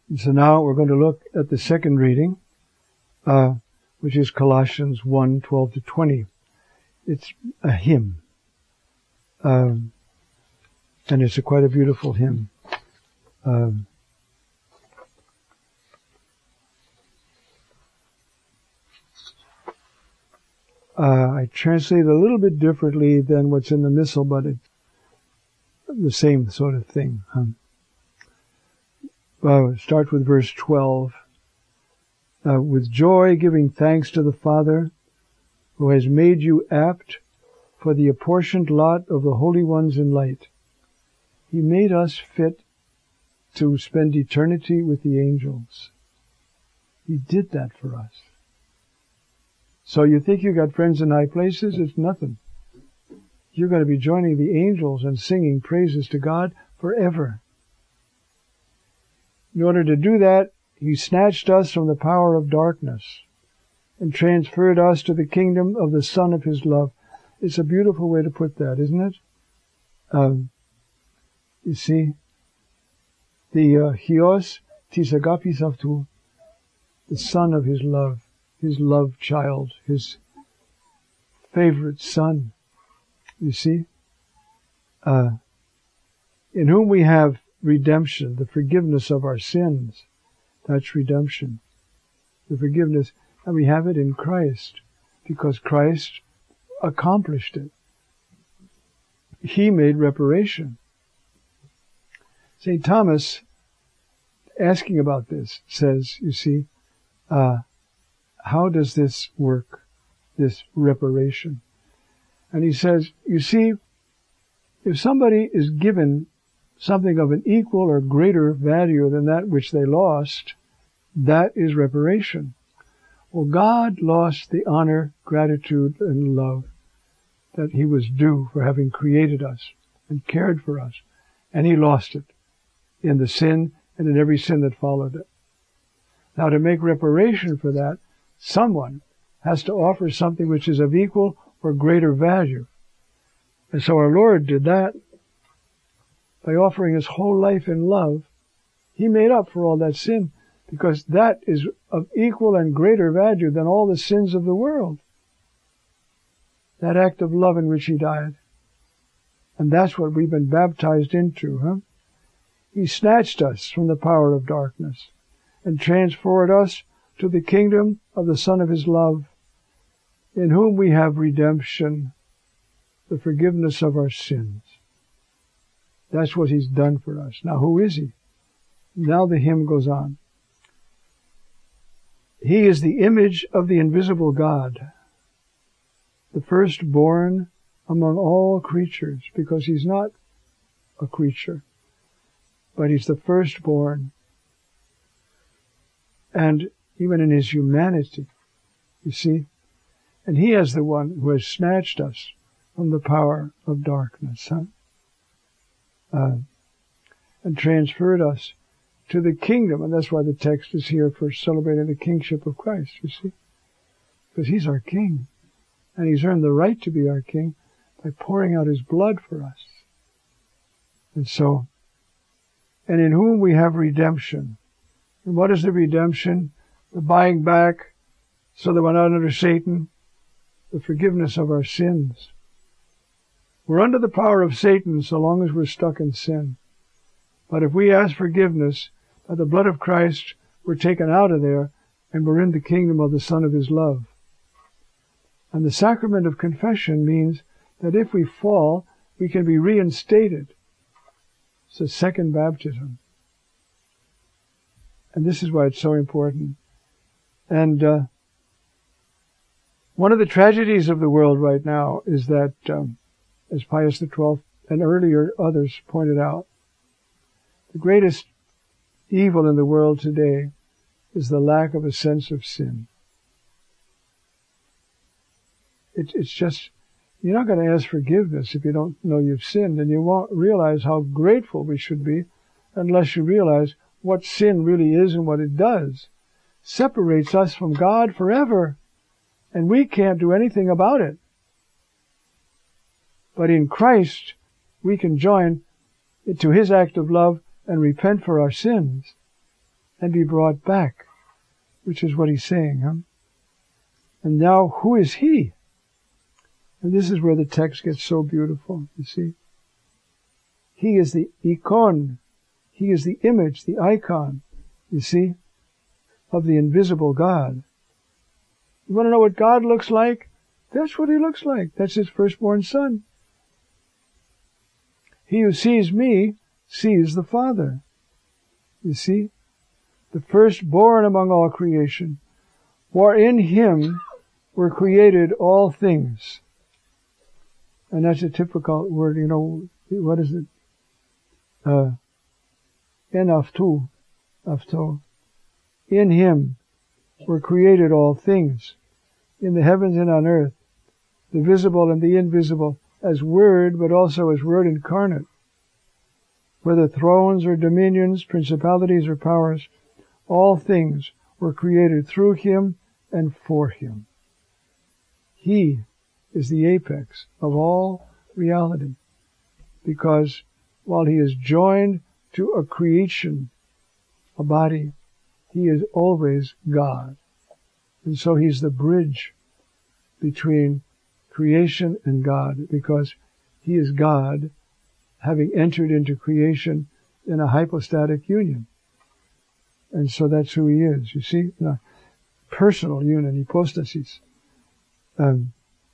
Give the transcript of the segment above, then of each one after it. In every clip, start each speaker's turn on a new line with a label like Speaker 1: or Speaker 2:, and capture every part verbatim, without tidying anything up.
Speaker 1: So now we're going to look at the second reading, uh, which is Colossians one, twelve to twenty. It's a hymn. Um, and it's a quite a beautiful hymn. Um, uh, I translate it a little bit differently than what's in the missal, but it's the same sort of thing. Huh? Uh, start with verse twelve. Uh, with joy giving thanks to the Father, who has made you apt for the apportioned lot of the holy ones in light. He made us fit to spend eternity with the angels. He did that for us. So you think you got friends in high places? It's nothing. You're going to be joining the angels and singing praises to God forever. In order to do that, He snatched us from the power of darkness and transferred us to the kingdom of the Son of His love. It's a beautiful way to put that, isn't it? Um, you see, the uh, Hios tis agapis avtu, the Son of His love, His love child, His favorite Son. You see, uh, in whom we have redemption, the forgiveness of our sins. That's redemption. The forgiveness, and we have it in Christ, because Christ accomplished it. He made reparation. Saint Thomas, asking about this, says, you see, uh, how does this work, this reparation? And he says, you see, if somebody is given something of an equal or greater value than that which they lost, that is reparation. Well, God lost the honor, gratitude, and love that He was due for having created us and cared for us. And He lost it in the sin and in every sin that followed it. Now, to make reparation for that, someone has to offer something which is of equal or greater value. And so our Lord did that. By offering His whole life in love, He made up for all that sin, because that is of equal and greater value than all the sins of the world. That act of love in which He died. And that's what we've been baptized into, huh? He snatched us from the power of darkness and transferred us to the kingdom of the Son of His love, in whom we have redemption, the forgiveness of our sins. That's what He's done for us. Now, who is He? Now the hymn goes on. He is the image of the invisible God, the firstborn among all creatures, because He's not a creature, but He's the firstborn. And even in His humanity, you see, and He is the one who has snatched us from the power of darkness, huh? Uh, and transferred us to the kingdom. And that's why the text is here for celebrating the kingship of Christ, you see. Because He's our King. And He's earned the right to be our King by pouring out His blood for us. And so, and in whom we have redemption. And what is the redemption? The buying back so that we're not under Satan. The forgiveness of our sins. We're under the power of Satan so long as we're stuck in sin. But if we ask forgiveness, by the blood of Christ, we're taken out of there and we're in the kingdom of the Son of His love. And the sacrament of confession means that if we fall, we can be reinstated. It's a second baptism. And this is why it's so important. And uh, one of the tragedies of the world right now is that um, as Pius the twelfth and earlier others pointed out, the greatest evil in the world today is the lack of a sense of sin. It, it's just, you're not going to ask forgiveness if you don't know you've sinned, and you won't realize how grateful we should be unless you realize what sin really is and what it does. Separates us from God forever, and we can't do anything about it. But in Christ, we can join to His act of love and repent for our sins. and be brought back, which is what he's saying. Huh? And now, who is he? And this is where the text gets so beautiful, you see. He is the icon. He is the image, the icon, you see, of the invisible God. You want to know what God looks like? That's what he looks like. That's his firstborn son. He who sees me sees the Father. You see? The firstborn among all creation. For in him were created all things. And that's a typical word, you know, what is it? Uh, en aftu, afto. In him were created all things, in the heavens and on earth, the visible and the invisible, as Word, but also as Word incarnate. Whether thrones or dominions, principalities or powers, all things were created through him and for him. He is the apex of all reality, because while he is joined to a creation, a body, he is always God. And so he's the bridge between creation and God, because he is God, having entered into creation in a hypostatic union. And so that's who he is, you see, in a personal union, hypostasis. Um,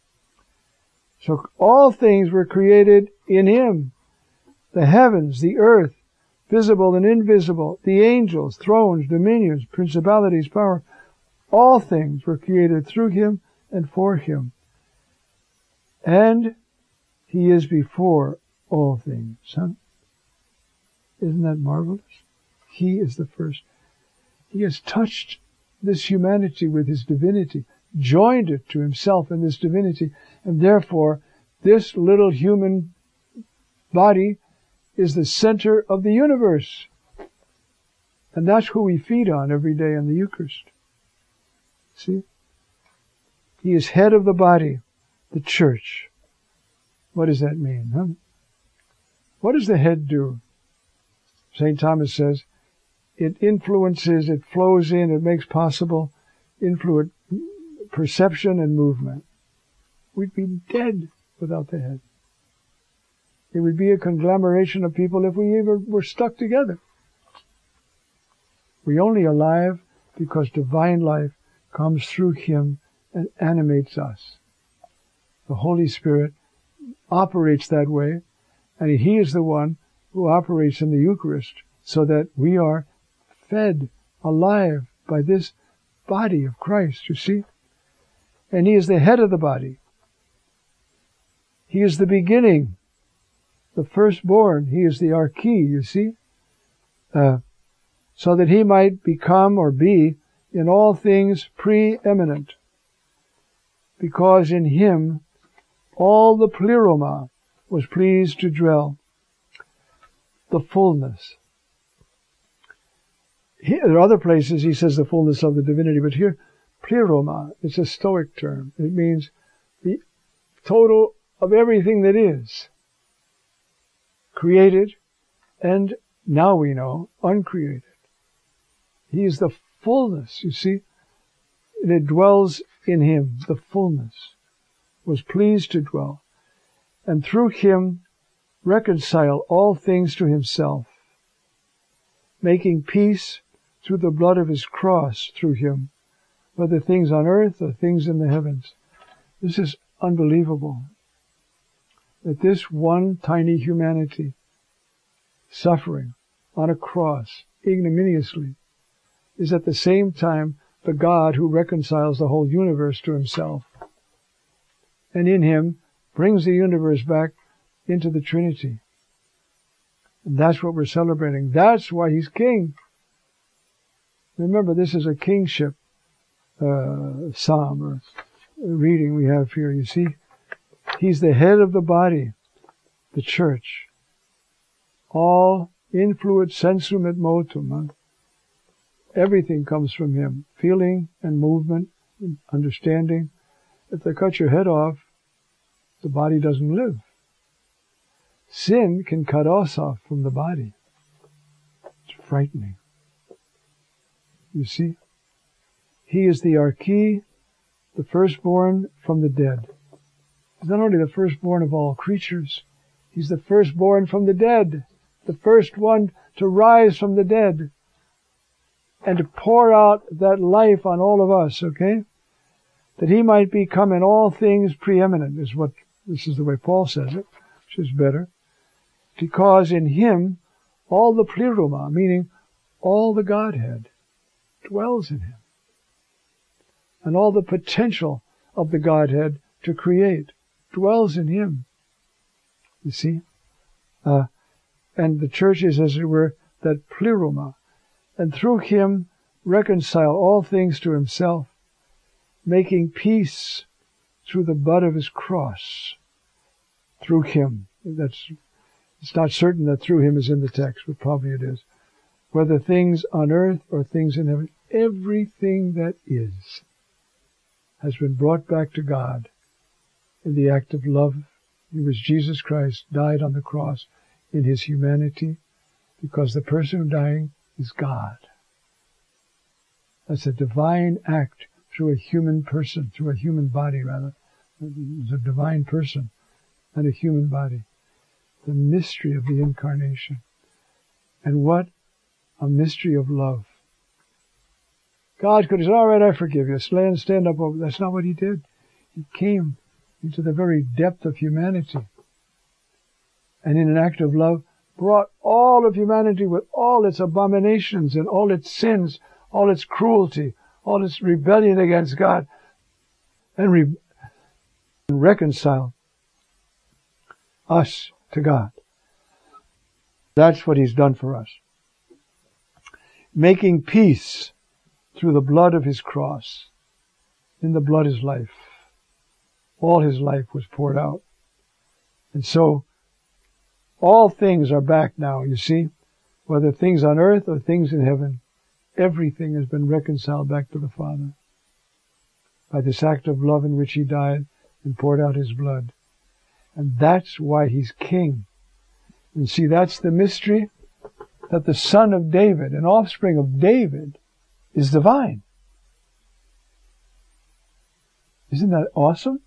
Speaker 1: so all things were created in him. The heavens, the earth, visible and invisible, the angels, thrones, dominions, principalities, power, all things were created through him and for him. And he is before all things. Huh? Isn't that marvelous? He is the first. He has touched this humanity with his divinity, joined it to himself in this divinity, and therefore this little human body is the center of the universe. And that's who we feed on every day in the Eucharist. See? He is head of the body, the church. What does that mean? Huh? What does the head do? Saint Thomas says, it influences, it flows in, it makes possible influence, perception and movement. We'd be dead without the head. It would be a conglomeration of people if we ever were stuck together. We're only alive because divine life comes through him and animates us. The Holy Spirit operates that way, and he is the one who operates in the Eucharist so that we are fed alive by this body of Christ, you see? And he is the head of the body. He is the beginning, the firstborn. He is the archie, you see? Uh, so that he might become or be in all things preeminent. Because in him all the pleroma was pleased to dwell. The fullness. He, there are other places he says the fullness of the divinity, but here, pleroma, it's a Stoic term. It means the total of everything that is. Created, and now we know, uncreated. He is the fullness, you see, and it dwells in him, the fullness, was pleased to dwell, and through him reconcile all things to himself, making peace through the blood of his cross through him, whether things on earth or things in the heavens. This is unbelievable, that this one tiny humanity, suffering on a cross ignominiously, is at the same time the God who reconciles the whole universe to himself, and in him brings the universe back into the Trinity. And that's what we're celebrating. That's why he's king. Remember, this is a kingship uh, psalm or reading we have here. You see, he's the head of the body, the church. All influit sensum et motum. Huh? Everything comes from him. Feeling and movement, and understanding. If they cut your head off, the body doesn't live. Sin can cut us off from the body. It's frightening. You see? He is the Arche, the firstborn from the dead. He's not only the firstborn of all creatures, he's the firstborn from the dead, the first one to rise from the dead and to pour out that life on all of us, okay? That he might become in all things preeminent, is what, this is the way Paul says it, which is better. Because in him all the pleroma, meaning all the Godhead, dwells in him. And all the potential of the Godhead to create dwells in him. You see? Uh, and the church is, as it were, that pleroma. And through him reconcile all things to himself, making peace through the blood of his cross. Through him. That's, it's not certain that through him is in the text, but probably it is. Whether things on earth or things in heaven, everything that is has been brought back to God in the act of love. It was Jesus Christ died on the cross in his humanity, because the person dying is God. That's a divine act through a human person, through a human body rather. It's a divine person and a human body. The mystery of the incarnation. And what a mystery of love. God could have said, all right, I forgive you. Stand, stand up over. That's not what he did. He came into the very depth of humanity. And in an act of love, brought all of humanity with all its abominations and all its sins, all its cruelty, all its rebellion against God, and, re- and reconciled us to God. That's what he's done for us. Making peace through the blood of his cross. In the blood is life. All his life was poured out. And so, all things are back now, you see. Whether things on earth or things in heaven, everything has been reconciled back to the Father by this act of love in which he died and poured out his blood. And that's why he's king. And see, that's the mystery, that the son of David, an offspring of David, is divine. Isn't that awesome?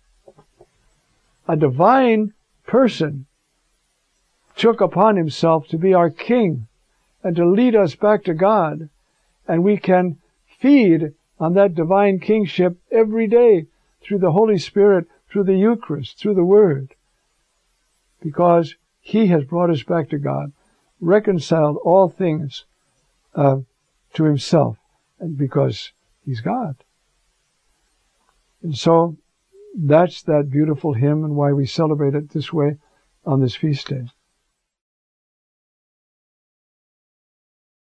Speaker 1: A divine person took upon himself to be our king and to lead us back to God. And we can feed on that divine kingship every day through the Holy Spirit, through the Eucharist, through the Word. Because he has brought us back to God, reconciled all things uh, to himself, and because he's God. And so that's that beautiful hymn and why we celebrate it this way on this feast day.